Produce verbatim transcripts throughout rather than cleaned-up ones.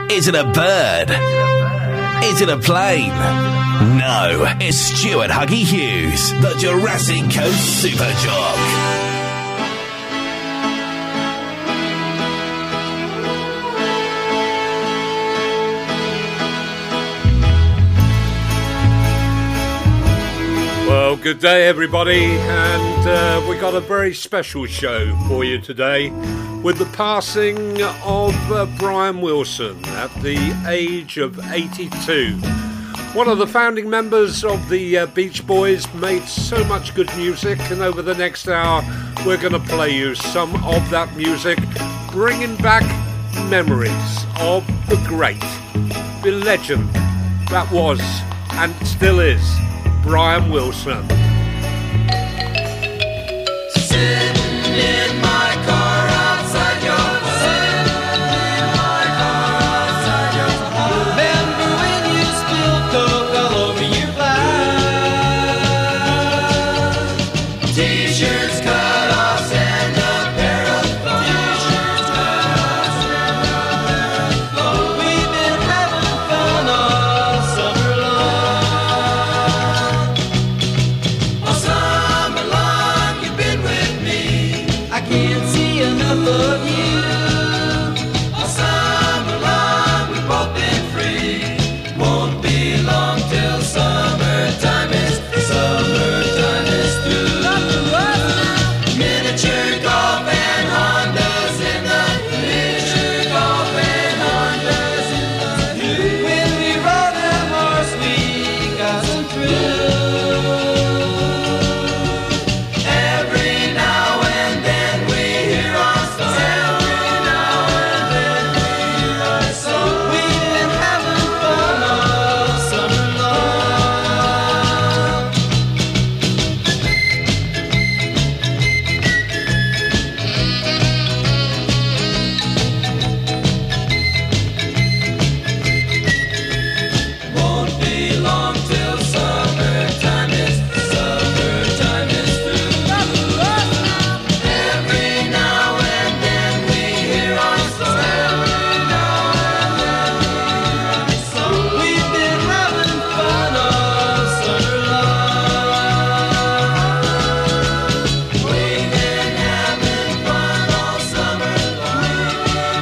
Is it a bird? Is it a plane? No, it's Stuart Huggy Hughes, the Jurassic Coast Super Jock. Well, good day everybody, and uh, we got a very special show for you today with the passing of uh, Brian Wilson at the age of eighty-two. One of the founding members of the uh, Beach Boys, made so much good music, and over the next hour we're going to play you some of that music, bringing back memories of the great, the legend that was and still is Brian Wilson. Sitting in my car outside your Sitting in my car outside your Remember when you spilled Coke all over your blouse? T-shirts, cut-offs, and a pair of phones. T-shirts, cut-offs, and a pair of phones. We've been having fun all summer long. All summer long you've been with me. I can't see enough of you. All summer long we've both been free. Won't be long till summertime is summertime is through. Miniature golf and Hondas in the miniature golf and Hondas in the when we rode that horse we got some thrill. Every now and then we hear our song. Every now and then we hear our song. We've been having fun all summer long. Won't be long till summertime is summertime is through. Every now and then we hear our song. Every now and then we hear our song. We've been having fun all summer long. We've been having fun all summer long.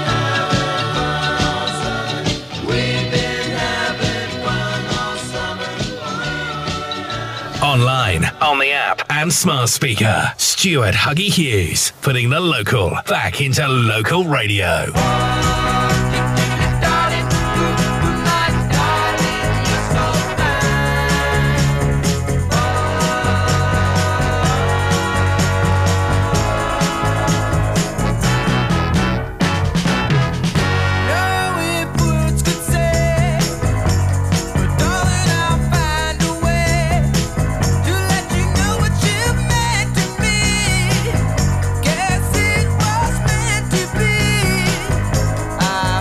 We've been having fun all summer long. Online, on the app, and smart speaker. Stuart Huggy Hughes, putting the local back into local radio. Darling, my darling, you're so No, if words could say, but darling, I'll find a way to let you know what you meant to me. Guess it was meant to be. I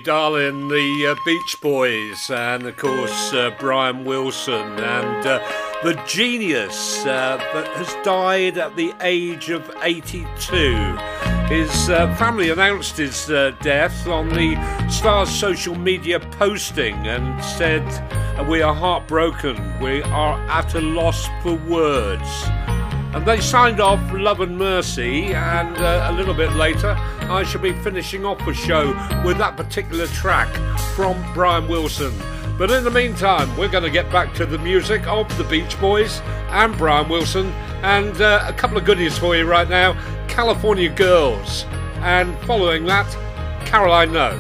darling, the uh, Beach Boys, and of course uh, Brian Wilson, and uh, the genius uh, that has died at the age of eighty-two. His uh, family announced his uh, death on the Star's social media posting and said, "We are heartbroken, we are at a loss for words." And they signed off Love and Mercy, and uh, a little bit later I shall be finishing off the show with that particular track from Brian Wilson. But in the meantime, we're going to get back to the music of the Beach Boys and Brian Wilson, and uh, a couple of goodies for you right now. California Girls, and following that, Caroline No.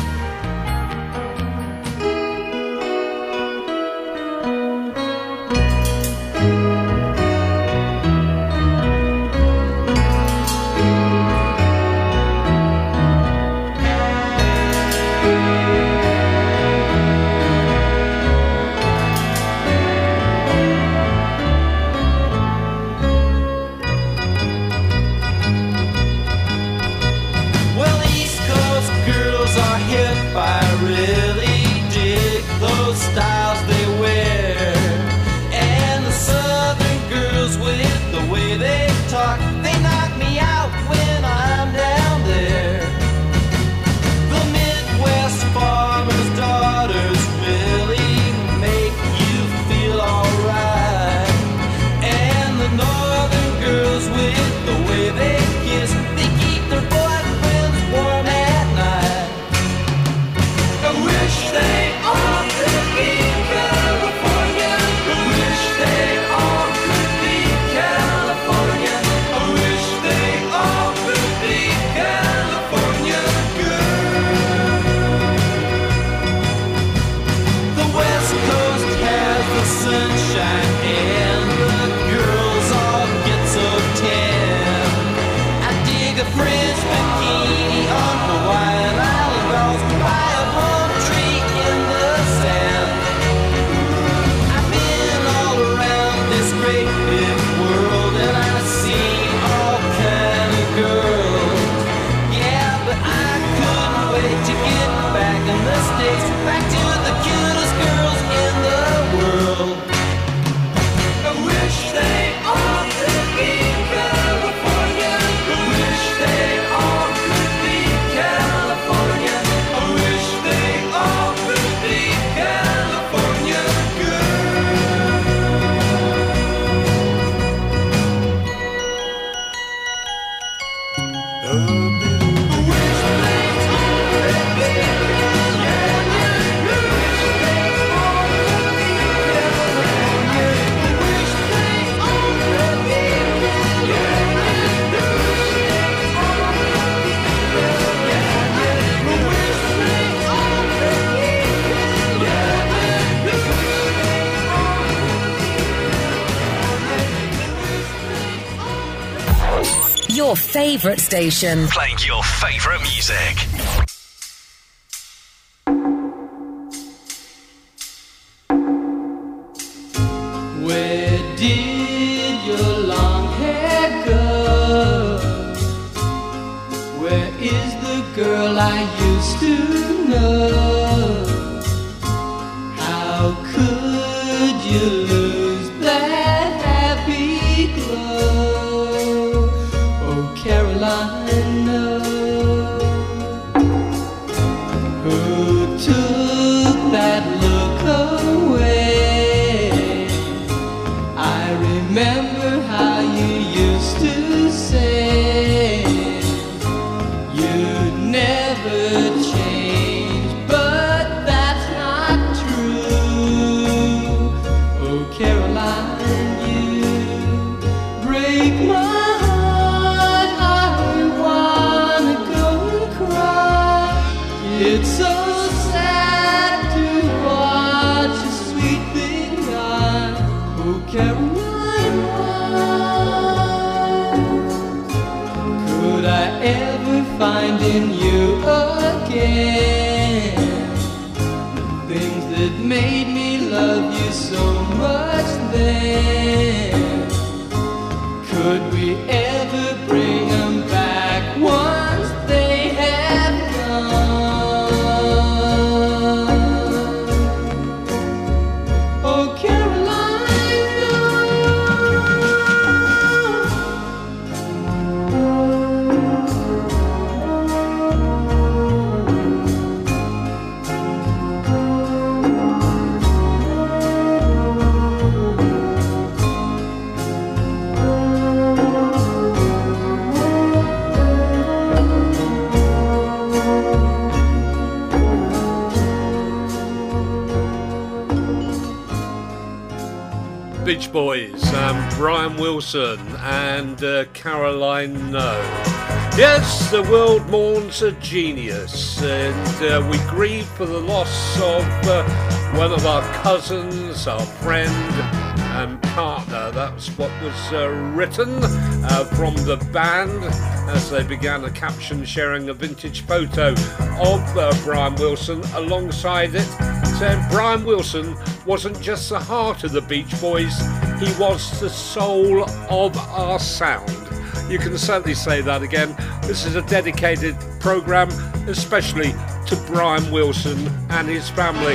Your favourite station. Playing your favourite music. Where did your long hair go? Where is the girl I used to know? How could you lose that happy glow? Oh, Caroline, no. Who took that look away? I remember how you used to say you'd never change, but that's not true. Oh, Caroline, you break my heart. I wanna go and cry. It's so sad to watch a sweet thing die. Oh, Caroline, why could I ever find in you again the things that made me love you so much then? Could we ever bring them back once they have gone? Beach Boys, um, Brian Wilson and uh, Caroline No. Yes, the world mourns a genius, and uh, we grieve for the loss of uh, one of our cousins, our friend and partner. That's what was uh, written uh, from the band as they began a caption sharing a vintage photo of uh, Brian Wilson alongside it, saying Brian Wilson wasn't just the heart of the Beach Boys, he was the soul of our sound. You can certainly say that again. This is a dedicated programme, especially to Brian Wilson and his family.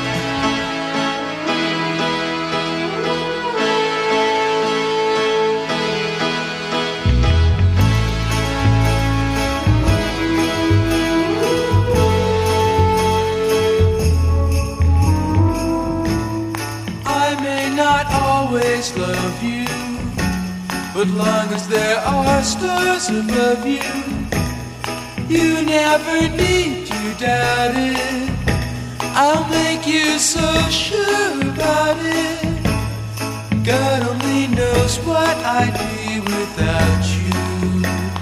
Always love you, but long as there are stars above you, you never need to doubt it. I'll make you so sure about it. God only knows what I'd be without you.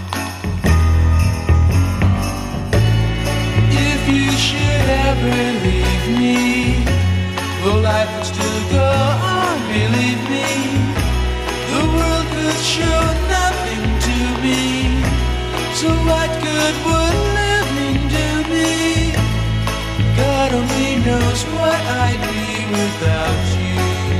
If you should ever leave me, well, life would still go on. Believe me, the world could show nothing to me. So what good would living do me? God only knows what I'd be without you.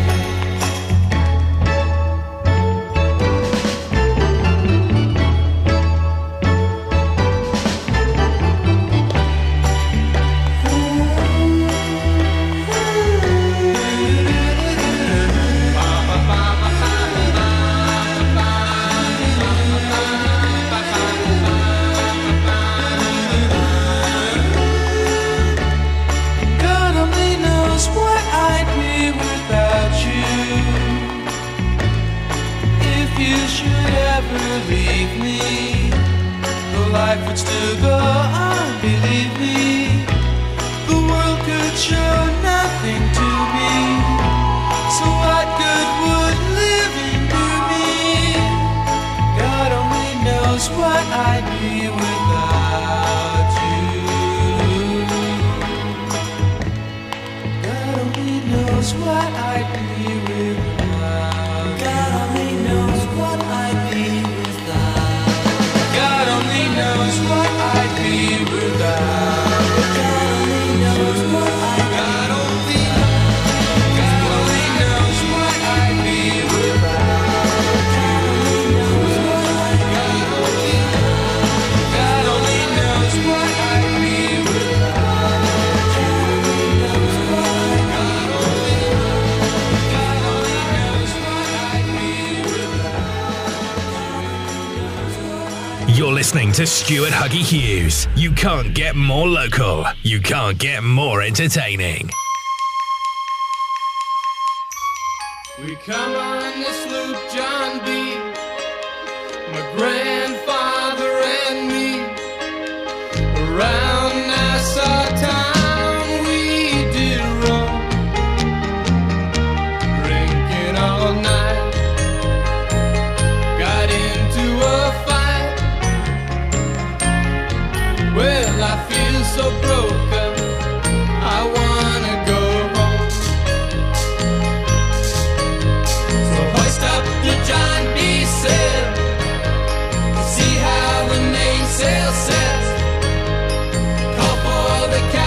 Leave me, the life would still go on, believe me. The world could show nothing to me. So what good would living do me? God only knows what I'd be without you. God only knows what I'd be without. God only knows what I'd be. God only knows what I'd be without. God only knows what I'd be. God only, God only knows what I'd be without. God only knows what I'd be. God only knows what I'd be without. God only knows what I'd be. God only knows what I'd be without. You're listening to Stuart Huggy Hughes. You can't get more local. You can't get more entertaining. We come on this loop, John B., my grandfather and me, around Nassau town we did roam, drinking all night, got into a fight. Well, I feel so broken, I wanna go home. So hoist up the John B. sail, see how the mainsail sets, call for the captain.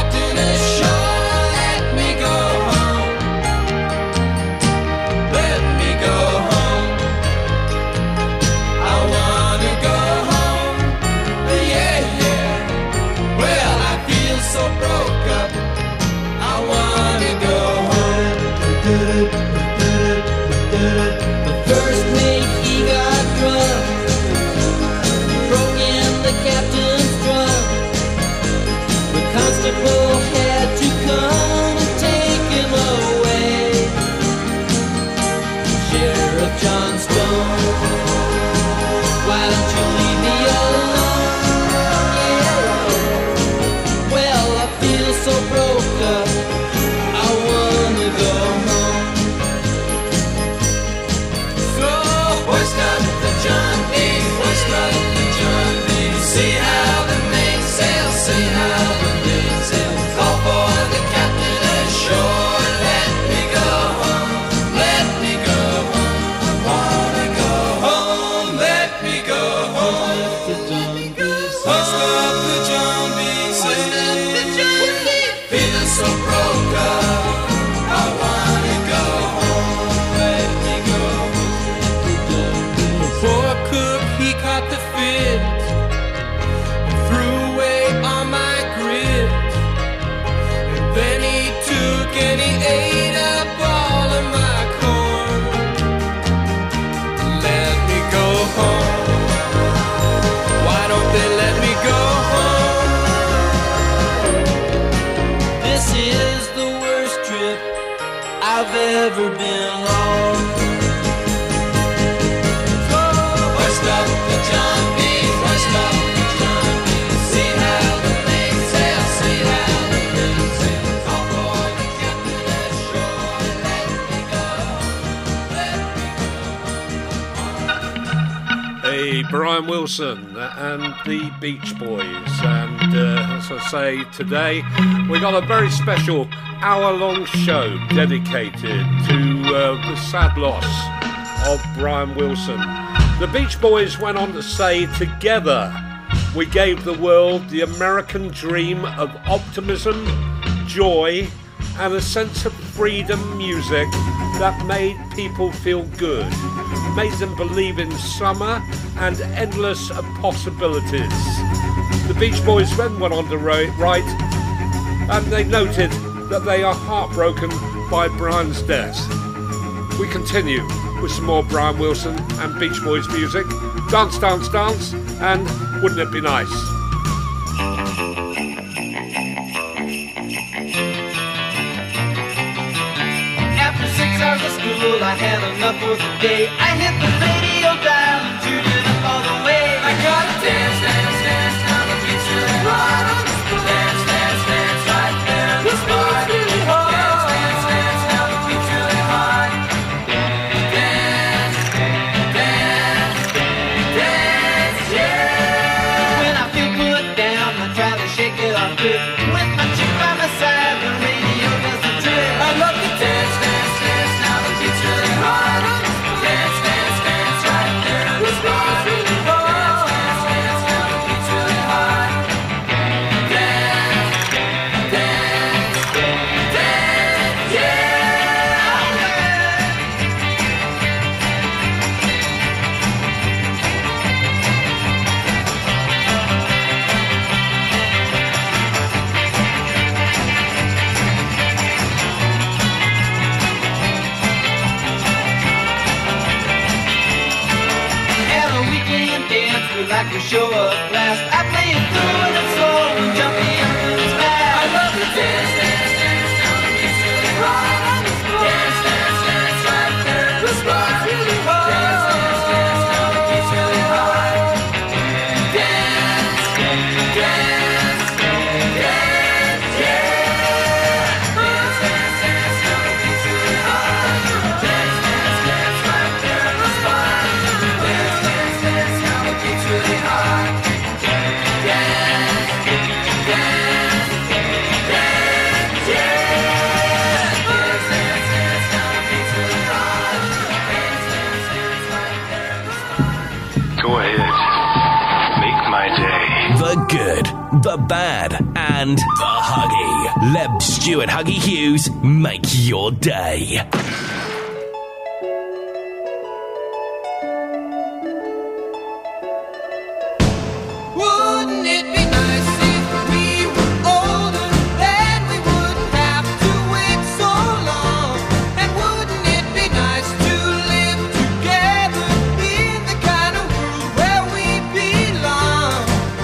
I've ever been on. First up the John B, first up the John B. See how the main sail, see how the main sail. Call for the captain ashore, let me go, let me go. Hey, Brian Wilson and the Beach Boys, and uh, as I say, today we got a very special hour-long show dedicated to uh, the sad loss of Brian Wilson. The Beach Boys went on to say, together we gave the world the American dream of optimism, joy, and a sense of freedom music that made people feel good, made them believe in summer and endless possibilities. The Beach Boys then went on to write, and they noted that they are heartbroken by Brian's death. We continue with some more Brian Wilson and Beach Boys music. Dance, dance, dance, and wouldn't it be nice? After six hours of school, I had enough for the day. I hit the radio dial and tuned it up all the way. I gotta dance, dance, dance, down the beach really hard. Dance, dance, dance, right there in the spot. Really hard. Dance, dance, dance, down the beach really hard. Dance, dance, dance, yeah. When I feel put down, I try to shake it off good. With my chick by my side, the radio does the trick. I love to dance, dance, dance, down the beach really hard. Dance, dance, dance, right there in the spot. Really hard. Dance, dance, dance, down the beach really hard. Dance, dance, dance, yeah. At a weekend dance, we like to show up last. I play it through and slow and jump in and smash. I love to dance, dance, dance, down the beach really hard. Dance, dance, dance, right there in the spot. Really hard. Dance, dance, dance, down the beach really hard. Dance, dance, dance, yeah. Dance, dance, dance, down the beach really hard. Dance, dance, dance, right there in the spot. Dance, dance, dance, down the beach really hard. Dance, dance, dance, yeah. Dance, dance, dance, down the beach really hard. Dance, dance, dance, right there in the spot. Go ahead. Make my day. The good, the bad, and the Huggy. Let Stuart Huggy Hughes make your day. Wouldn't it be nice if we were older, then we wouldn't have to wait so long? And wouldn't it be nice to live together in the kind of world where we belong?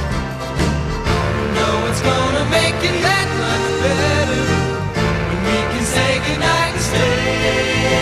No one's gonna make it that much better when we can say goodnight and stay.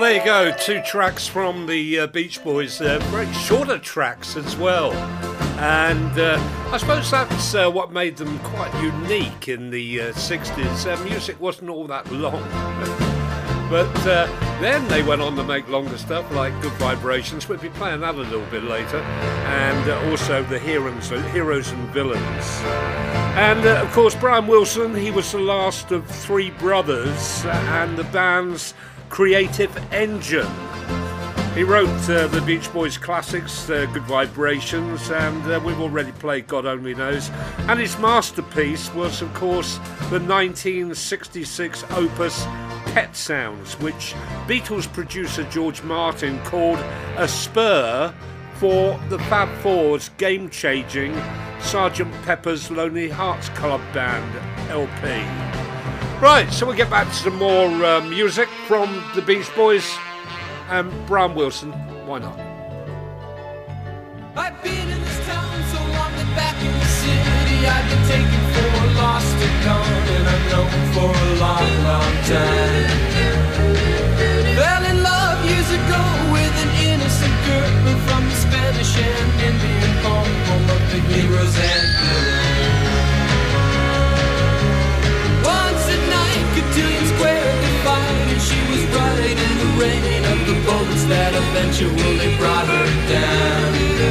there you go, two tracks from the uh, Beach Boys, uh, very shorter tracks as well. And uh, I suppose that's uh, what made them quite unique in the uh, sixties. Uh, music wasn't all that long. But uh, then they went on to make longer stuff like Good Vibrations. We'll be playing that a little bit later. And uh, also the Heroes, Heroes and Villains. And uh, of course, Brian Wilson, he was the last of three brothers uh, and the band's creative engine. He wrote uh, the Beach Boys classics, uh, Good Vibrations, and uh, we've already played God Only Knows. And his masterpiece was, of course, the nineteen sixty-six opus Pet Sounds, which Beatles producer George Martin called a spur for the Fab Four's game-changing Sergeant Pepper's Lonely Hearts Club Band L P. Right, so we'll get back to some more uh, music from the Beach Boys. And Brian Wilson, why not? I've been in this town so long that back in the city I've been taken for a lost and gone, and I've known for a long, long time. Fell in love years ago with an innocent girl from the Spanish and Indian home, home of the heroes and villains. Once at night, Cotillion Square defied, and she was right in the rain of the bullets that eventually brought her down.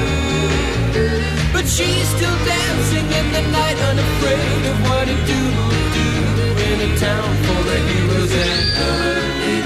But she's still dancing in the night, unafraid of what a dude will do in a town full of heroes and villains.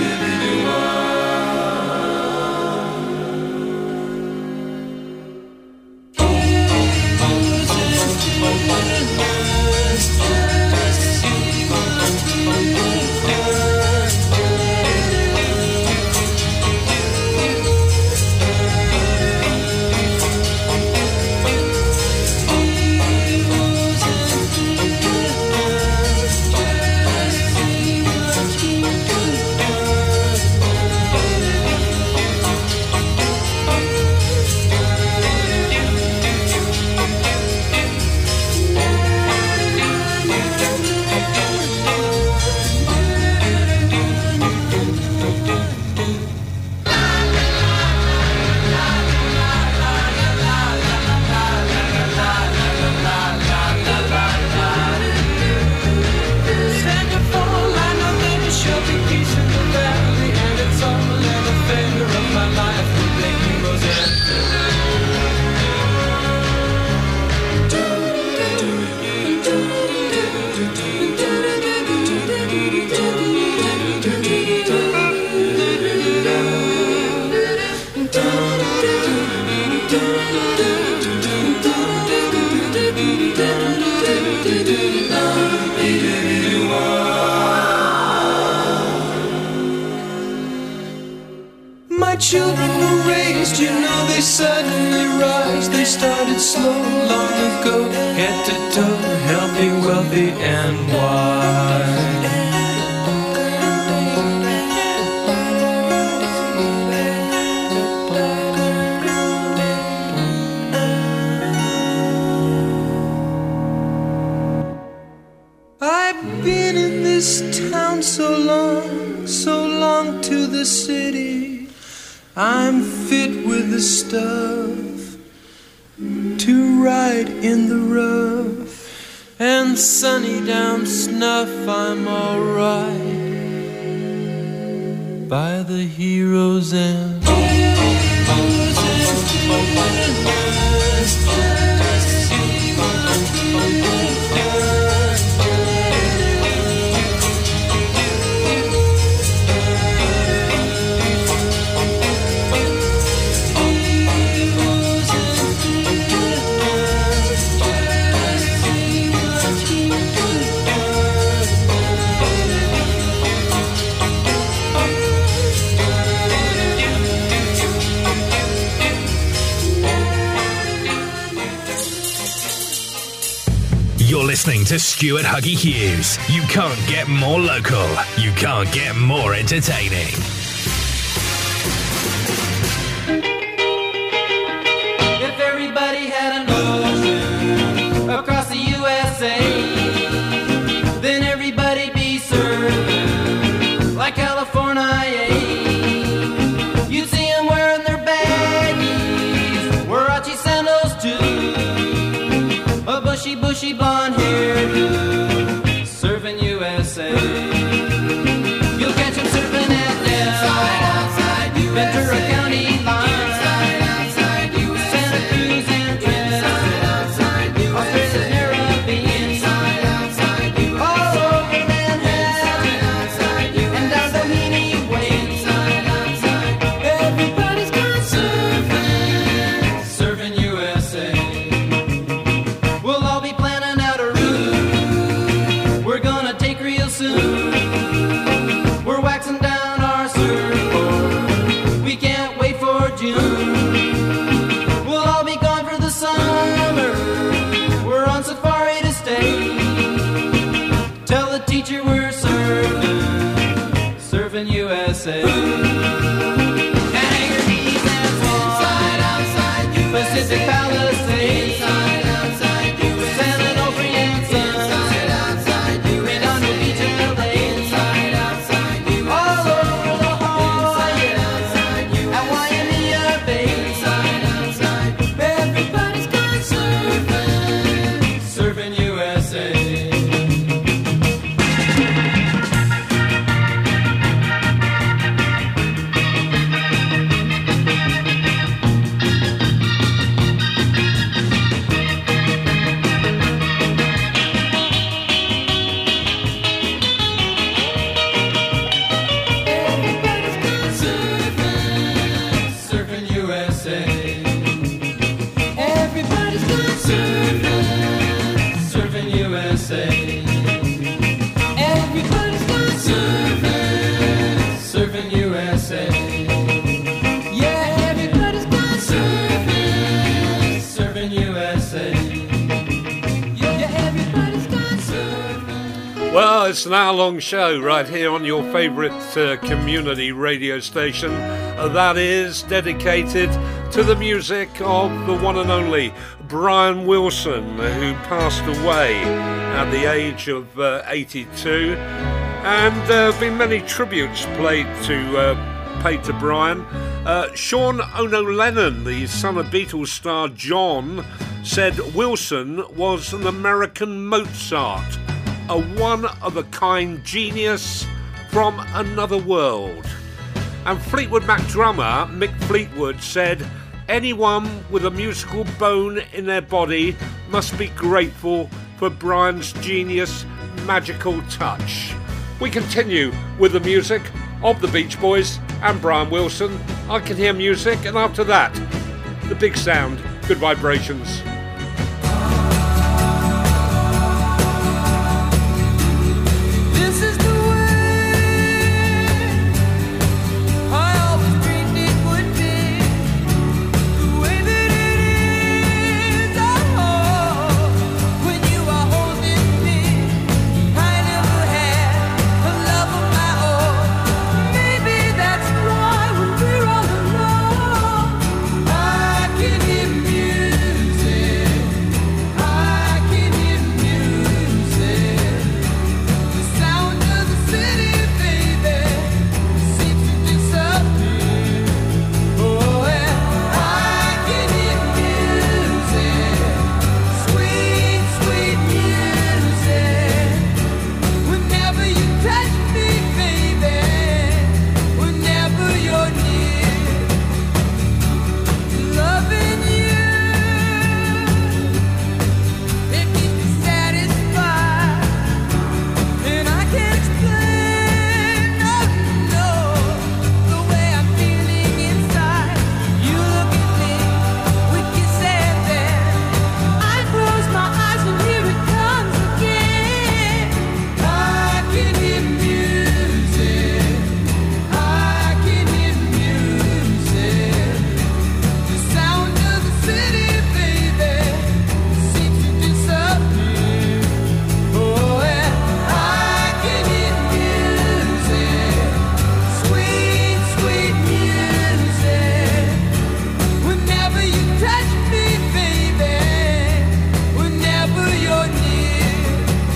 My children were raised, you know they suddenly rise. They started slow long ago, head to toe, healthy, wealthy, and wise. I've been in this town so long, so long to the city. I'm fit with the stuff to ride in the rough, and sunny down snuff. I'm alright by the heroes and You're listening to Stuart Huggy Hughes. You can't get more local. You can't get more entertaining. If everybody had an ocean across the U S A, then everybody'd be served like California. bushy blonde hairdo, serving U S A. You'll catch him surfing at Del, Ventura County line, Santa Cruz and Trinidad, Australia's Caribbean, all over Manhattan, and down Doheny Way. Everybody's gone surfing, serving U S A. We'll all be planning out a route we're gonna take real soon. We're waxing down our surfboard, we can't wait for June. We'll all be gone for the summer, we're on safari to stay. Tell the teacher we're surfing, surfing U S A. Hangar Keys and Swan, Pacific Palisades, San Onofre and Sun, Redondo Beach and L A, all over La Jolla, at Waimea Bay. Everybody's gone surfing, surfing U S A. Everybody's gone surfing, surfing U S A. Everybody's gone surfing, surfing U S A. Yeah, everybody's gone surfing, surfing U S A. Yeah, everybody's gone surfing. Well, it's an hour-long show right here on your favourite uh, community radio station. Uh, that is dedicated to the music of the one and only Brian Wilson, who passed away at the age of uh, eighty-two. And there have been many tributes played to uh, paid to Brian. Uh, Sean Ono Lennon, the son of Beatles star John, said Wilson was an American Mozart, a one-of-a-kind genius from another world. And Fleetwood Mac drummer Mick Fleetwood said, anyone with a musical bone in their body must be grateful for Brian's genius, magical touch. We continue with the music of the Beach Boys and Brian Wilson. I Can Hear Music, and after that, the big sound, Good Vibrations. This is the way I always dreamed it would be, the way that it is. Oh, when you are holding me, I never had a love of my own. Maybe that's why when we're all alone, I can hear music. I can hear music. The sound of the city, baby, seems to disappear. Oh, and I can hear music, sweet, sweet music. Whenever you touch me, baby, whenever you're near, loving you, it keeps me satisfied. And I can't explain, no, no, the way I'm feeling inside. You look at me with kisses, and I close my eyes and here it comes again. I can hear music. I can hear music. The sound of the city, baby, seems to disappear. Oh, and I can hear music, sweet, sweet music. Whenever you touch me, baby, whenever you're near.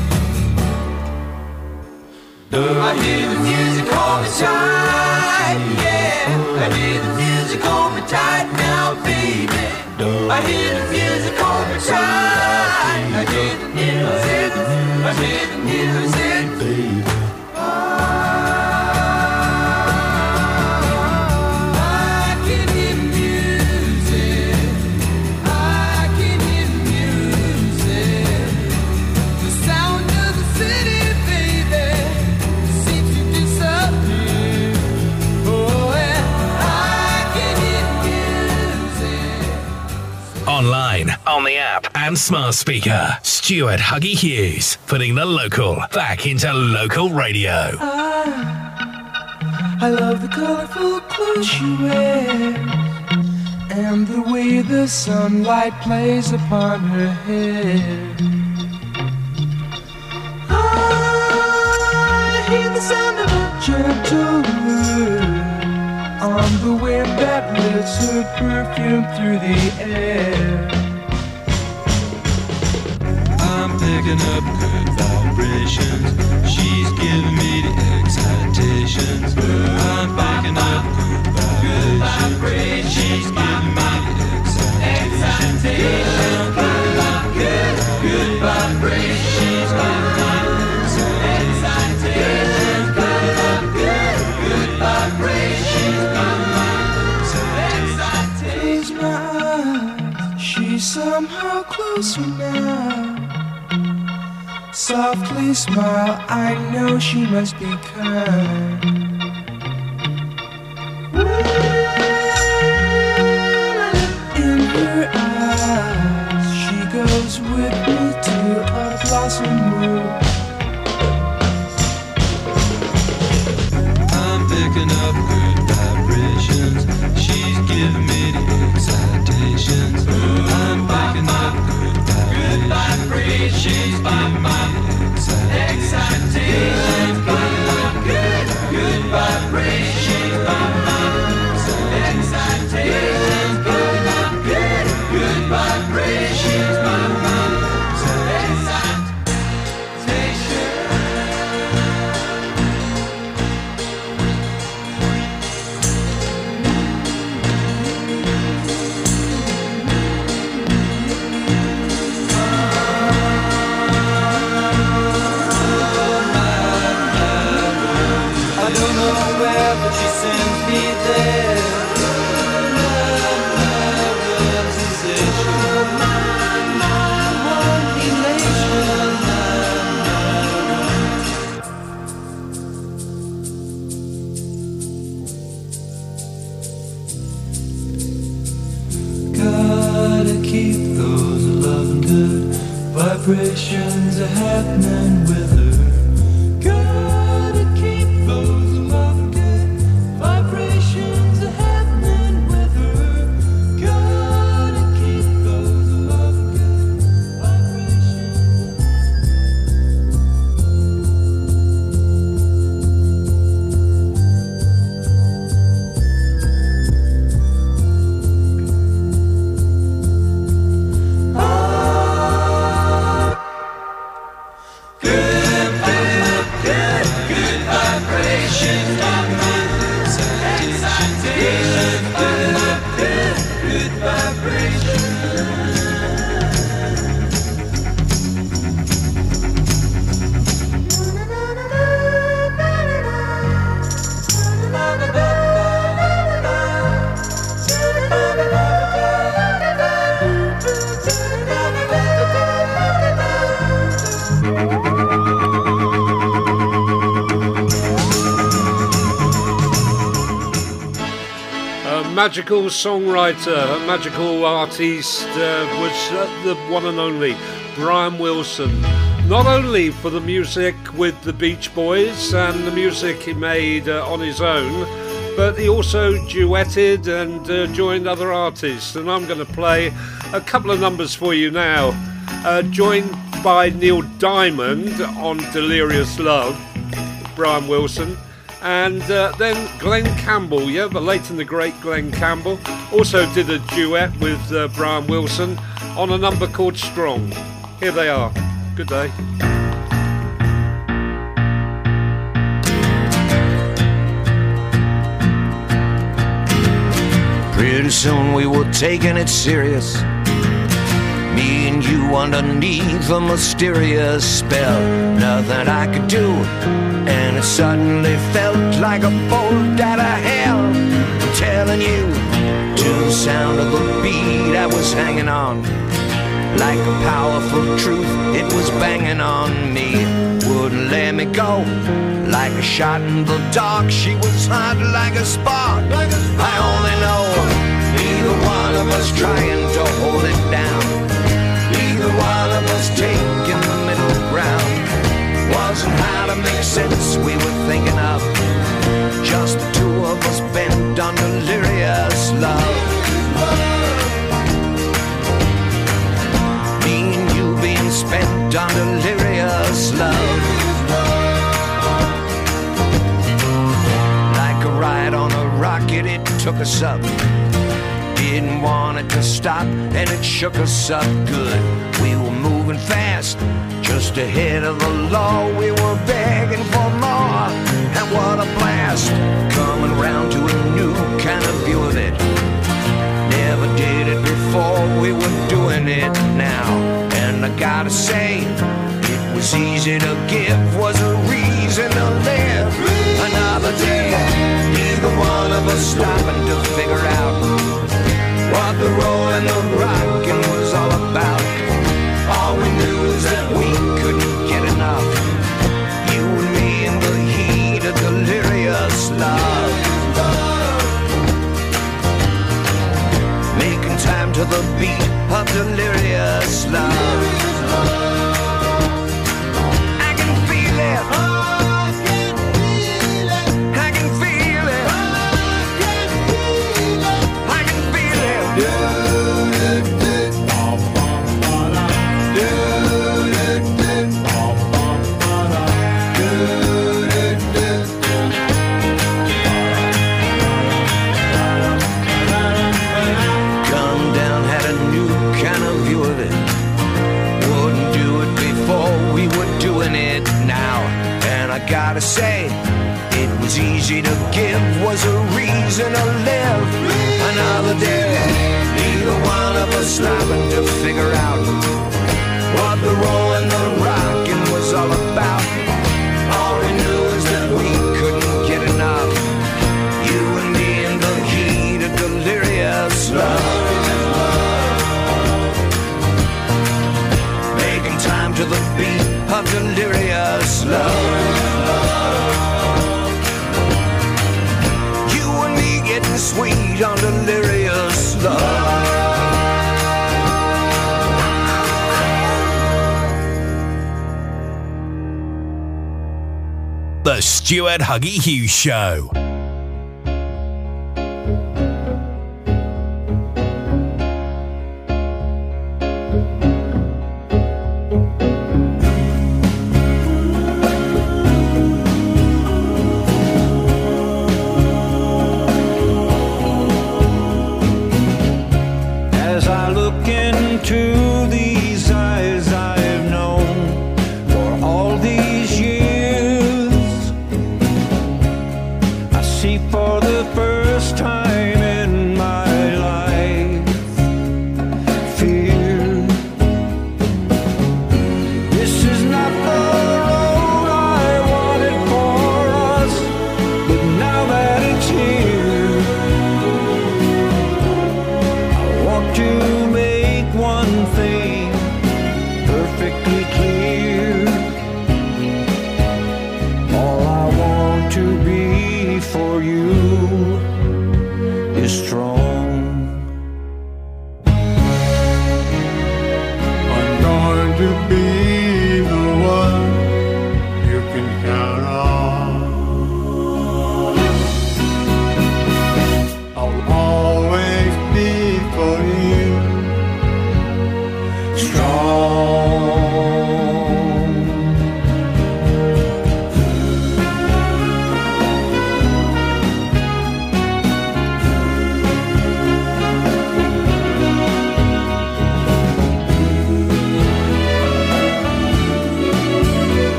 I hear the music all the time, yeah. I hear the music hold me tight now, baby. I hear the music all the time. I hear Online, on the app, and smart speaker. Stuart Huggy Hughes, putting the local back into local radio. I, I love the colorful clothes she wears, and the way the sunlight plays upon her hair. I hear the sound of a gentle word on the wind that lifts her perfume through the air. I'm picking up good vibrations. She's giving me the excitations. I'm picking up good vibrations. She's giving me the excitations. Good, good, good vibrations. She's giving me the excitations. Good, good, good vibrations. Close my eyes, she's somehow closer now. Softly smile, I know she must be kind. In her eyes, she goes with me to a blossom room. I'm picking up good vibrations. She's giving me the excitations. I'm picking up good vibrations. She's giving me the excitations. Good, good vibrations. She's giving me the excitations. Good, good, good vibrations. She's giving me but she sends me there. My, my realization, my, my one elation, my, my. Gotta keep those loving good vibrations are happening with her. Gotta keep those loving good vibrations are happening with her. Gotta keep those loving good vibrations. Ah, good, good, good, good vibrations. Excitation, good, good, good vibrations. A magical songwriter, a magical artist uh, was uh, the one and only Brian Wilson. Not only for the music with the Beach Boys and the music he made uh, on his own, but he also duetted and uh, joined other artists. And I'm going to play a couple of numbers for you now. Uh, joined by Neil Diamond on Delirious Love, Brian Wilson. And uh, then Glenn Campbell, yeah, the late and the great Glenn Campbell, also did a duet with uh, Brian Wilson on a number called Strong. Here they are. Good day. Pretty soon we were taking it serious. Me and you underneath a mysterious spell. Nothing I could do, and it suddenly felt like a bolt out of hell. I'm telling you, to the sound of the beat I was hanging on. Like a powerful truth, it was banging on me. Wouldn't let me go. Like a shot in the dark, she was hot like a spark. I only know neither one of us trying to hold it down. Neither one of us taking the middle ground. Wasn't how to make sense we were thinking of. Just the two of us bent on delirious love. Me and you being spent on delirious love. Like a ride on a rocket, it took us up. Didn't want it to stop, and it shook us up good. We were moving fast, just ahead of the law. We were begging for more, and what a blast. Coming round to a new kind of view of it. Never did it before, we were doing it now. And I gotta say, it was easy to give, was a reason to live. Another day, neither one of us stopping to figure out what the rolling, the rocking was all about. All we knew is that we couldn't get enough. You and me in the heat of delirious love. Making time to the beat of delirious love. I can feel it. I can feel it. I can feel it. I gotta say, it was easy to give, was a reason to live. Another day, neither one of us stopping to figure out what the rolling, the rocking was all about. All we knew is that we couldn't get enough. You and me in the heat of delirious love. Making time to the beat of delirious love. You and me getting sweet on delirious love. The Stuart Huggy Hughes Show.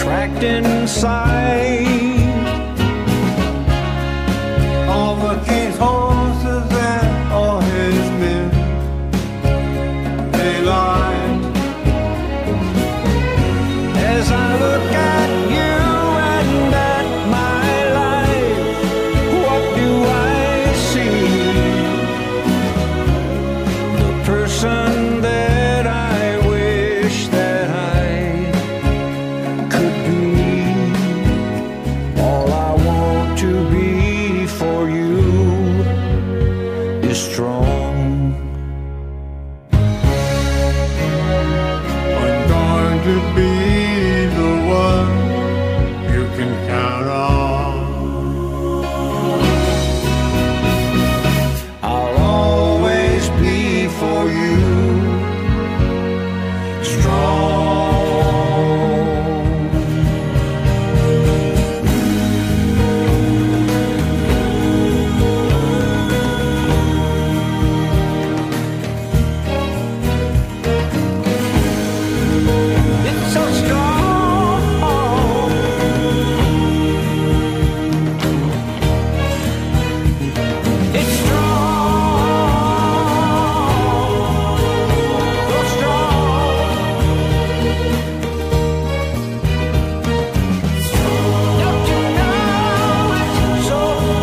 cracked inside. All the king's horses and all his men, they lied. As I look at you and at my life, what do I see? The person that I wish that I could be. All I want to be for you is strong. I'm going to be the one you can count on. I'll always be for you strong. It's so strong. It's strong. So strong. Don't you know it's so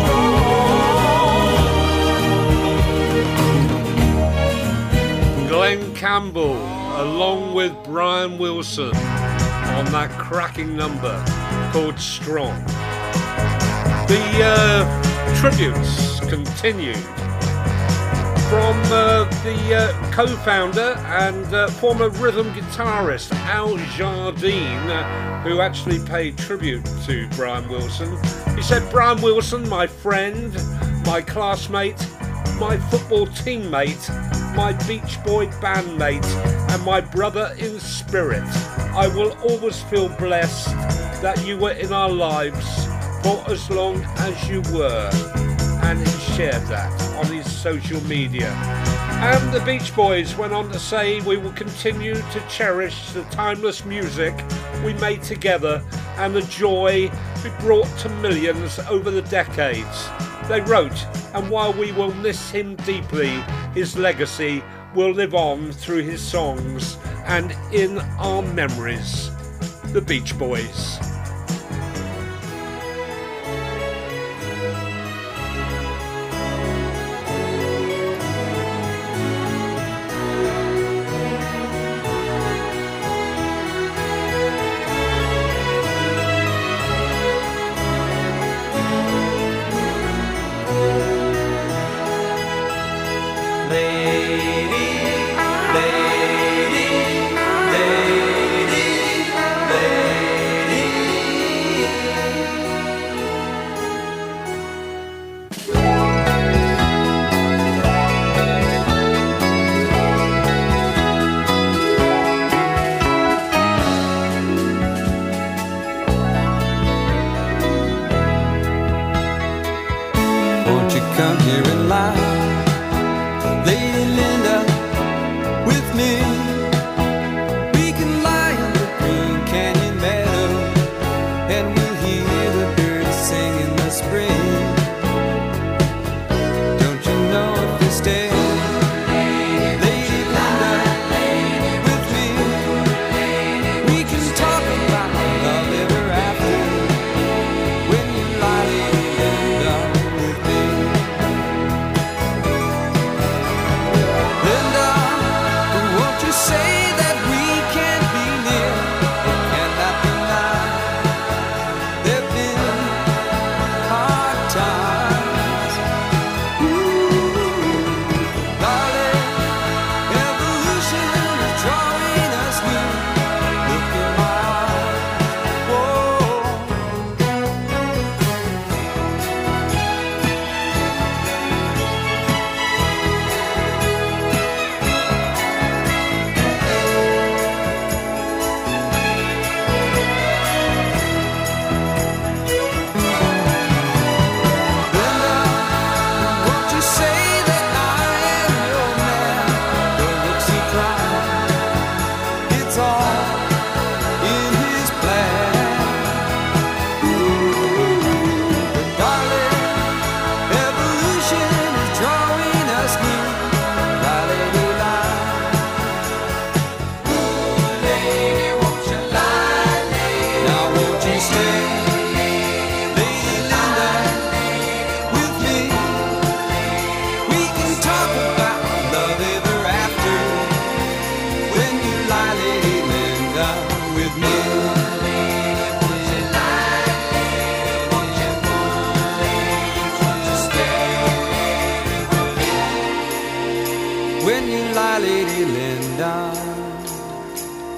strong? Glenn Campbell, along with Brian Wilson, on that cracking number called Strong. The uh, tributes continued from uh, the uh, co-founder and uh, former rhythm guitarist Al Jardine, uh, who actually paid tribute to Brian Wilson. He said, "Brian Wilson, my friend, my classmate, my football teammate, my Beach Boy bandmate, and my brother in spirit. I will always feel blessed that you were in our lives for as long as you were." And he shared that on his social media. And the Beach Boys went on to say, "We will continue to cherish the timeless music we made together and the joy we brought to millions over the decades." They wrote, "And while we will miss him deeply, his legacy will live on through his songs and in our memories." The Beach Boys. Won't you come here and lie, Lady Linda, with me? We can lie in the Green Canyon meadow, and we'll hear the birds sing in the spring. Don't you know if you stay, Lady Linda, with me? We can talk about love ever after, when you lie, Lady Linda, with me.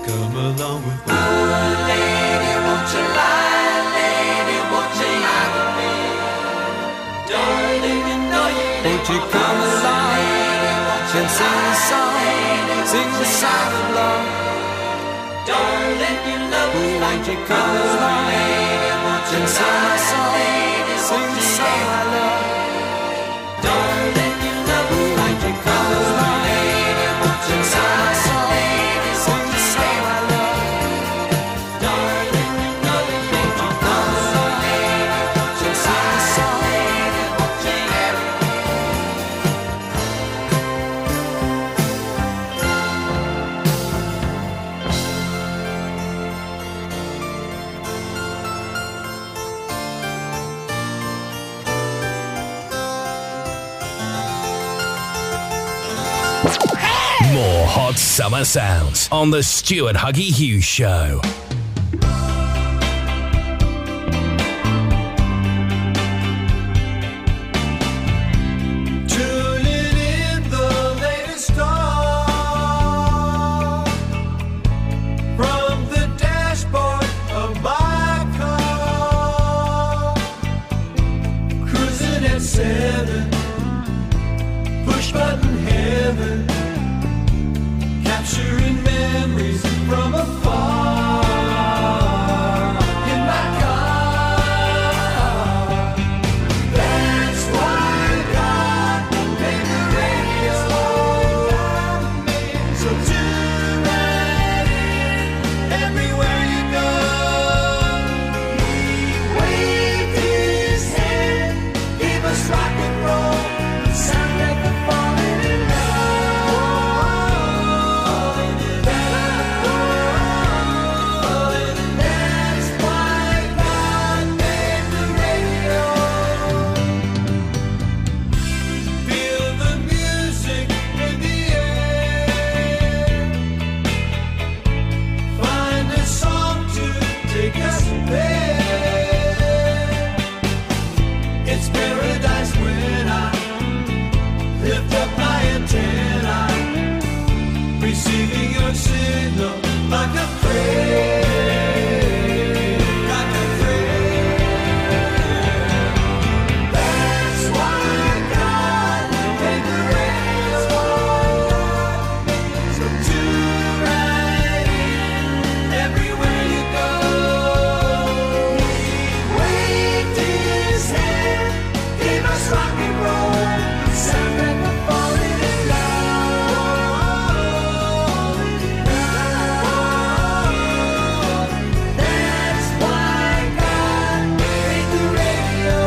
come along with me? Oh, lady, won't you lie, lady, won't you lie with me? Darling, you know you Won't you come along and sing the song, sing the song of love? Darling, you love me like Won't you come along and sing the song, sing the song I love? Darling, you love me like you come along and sing the song, sing the song I love. Darling, you know you won't you come along and sing the song, won't you marry me? More hot summer sounds on the Stuart Huggy Hughes Show. Tuning in the latest star from the dashboard of my car, cruising at seven, push button heaven, capturing memories from afar. In my car, that's why God made the radio. So tune right in everywhere you go. He waved his hand, gave us rock and roll, sound like we're falling in love. That's why God made the radio. Feel the music in the air. Find a song to take us there. It's paradise when I lift up my antenna, receiving your signal like a friend, like a friend. That's why God made the radio. So tune right in everywhere you go. He waved his hand, gave us rock and roll, sound like we're falling in love. That's why God made the radio.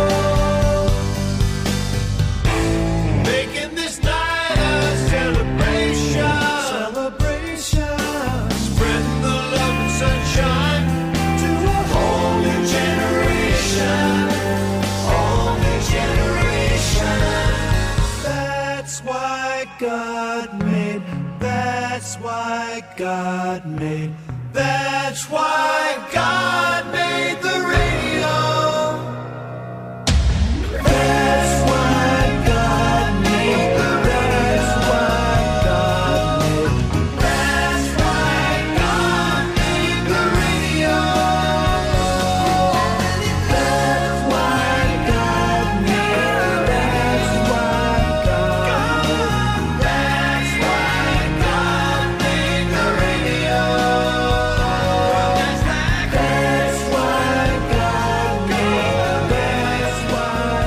Making this night a celebration. Celebration. Spreading the love and sunshine to a whole new generation. Whole new generation. That's why God made. That's why God made. That's why God made the radio. That's why God made the radio. That's why God made. That's why God made the radio. That's why God made. That's why God. That's why God made the radio. That's why God made. That's why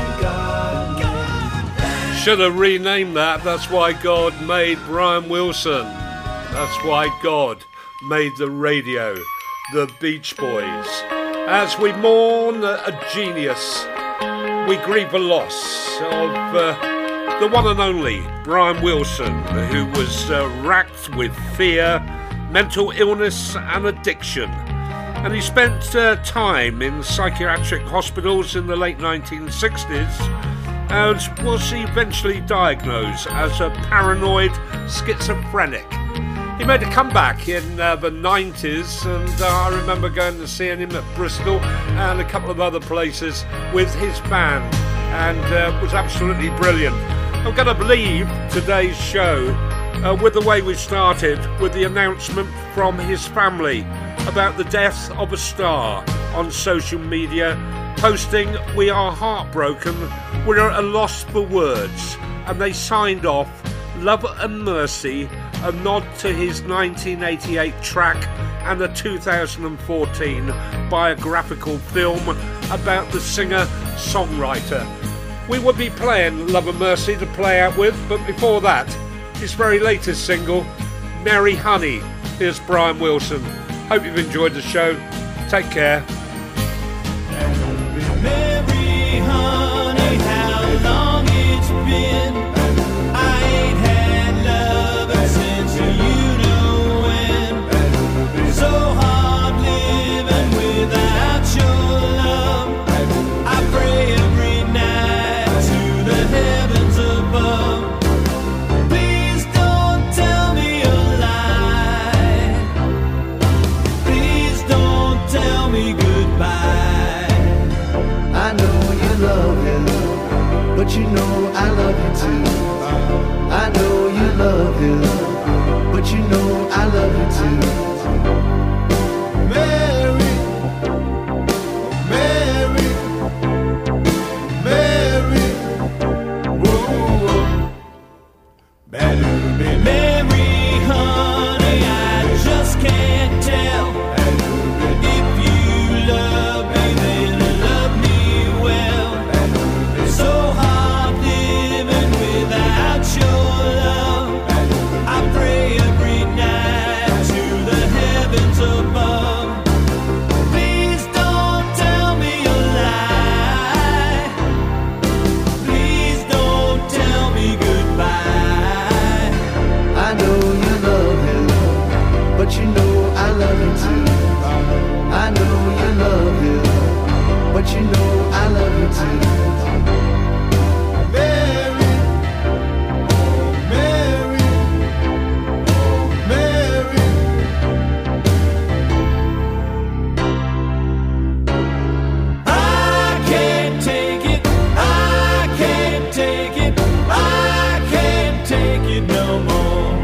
God. Should have renamed that. That's why God made Brian Wilson. That's why God made the radio. The Beach Boys. As we mourn a genius, we grieve a loss of uh, the one and only Brian Wilson, who was uh, racked with fear, mental illness and addiction. And he spent uh, time in psychiatric hospitals in the late nineteen sixties and was eventually diagnosed as a paranoid schizophrenic. He made a comeback in uh, the nineties, and uh, I remember going to see him at Bristol and a couple of other places with his band, and uh, was absolutely brilliant. I'm going to leave today's show uh, with the way we started, with the announcement from his family about the death of a star on social media, posting, "We are heartbroken, we're at a loss for words," and they signed off Love and Mercy, a nod to his nineteen eighty-eight track and a two thousand fourteen biographical film about the singer-songwriter. We would be playing Love and Mercy to play out with, but before that, his very latest single, Mary Honey. Here's Brian Wilson. Hope you've enjoyed the show. Take care. Mary, honey, how long it's been. I ain't had love since you know when. So hard living without your love. I pray every night to the heavens above. Please don't tell me a lie. Please don't tell me goodbye. I know you love him, but you know I love you too. I know you love him, but you know I love you too. Mary, Mary, Mary, whoa, better be Mary, honey, I just can't tell. If you love me, then love me well. So hard living without your love. I pray every night to the heavens above. Please don't tell me a lie. Please don't tell me goodbye. I know you love him, but you know I love you too. I know you love him, but you know I love you too. Mary, Mary, Mary. I can't take it, I can't take it, I can't take it no more.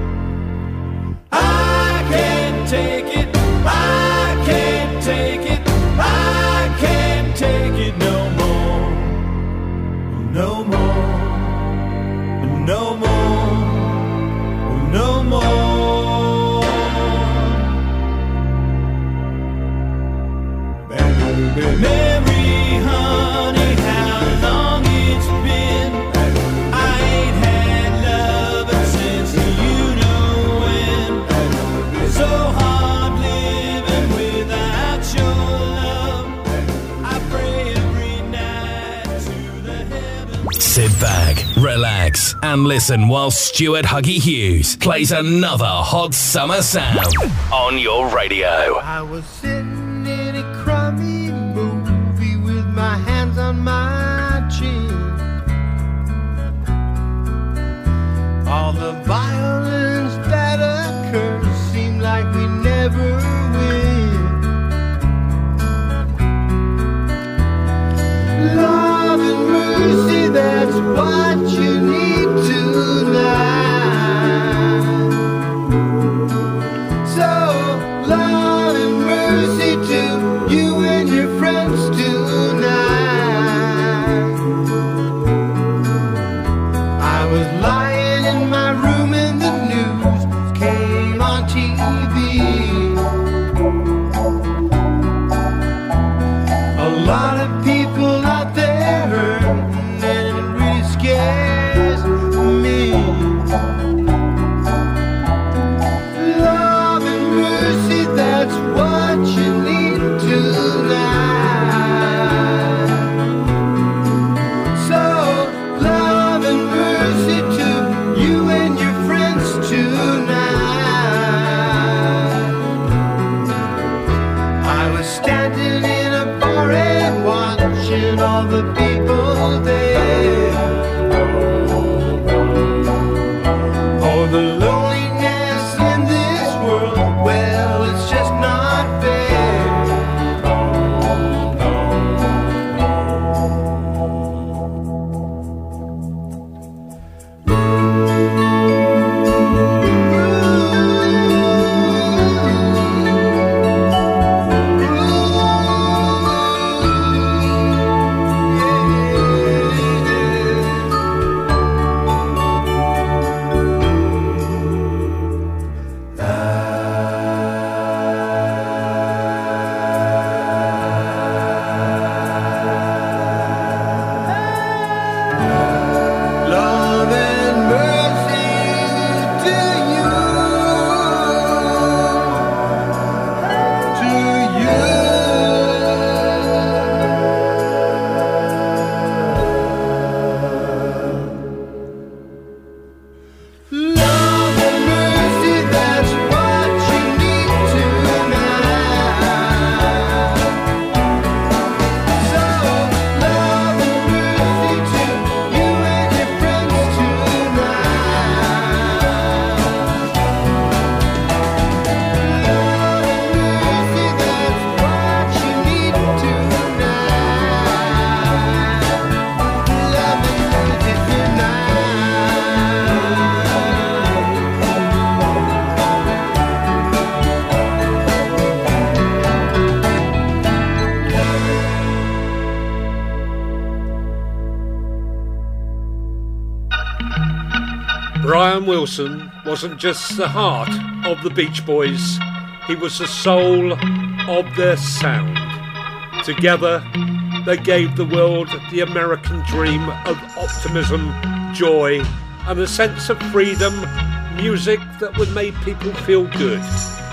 I can't take it, I can't take it, I can't take it no more. No more, no more, no more. Mary, honey, how long it's been. I ain't had love since you know when. So hard living without your love. I pray every night to the heavens. Sit back, relax, and listen while Stuart Huggy Hughes plays another hot summer sound on your radio. I was sitting in a crummy movie with my hands on my chin. All the violence that occurs seem like we never win. Love and mercy, that's what you need tonight. So, love and mercy to you and your friends tonight. I was lying in my room and the news came on T V. A lot of people out there hurting and it really scares me. Love and mercy, that's what you need tonight. So, love and mercy to you and your friends tonight. I was standing in a bar and watching all the people there. Oh, the loneliness in this world, well, it's just not fair. Brian Wilson wasn't just the heart of the Beach Boys, he was the soul of their sound. Together, they gave the world the American dream of optimism, joy, and a sense of freedom, music that would make people feel good.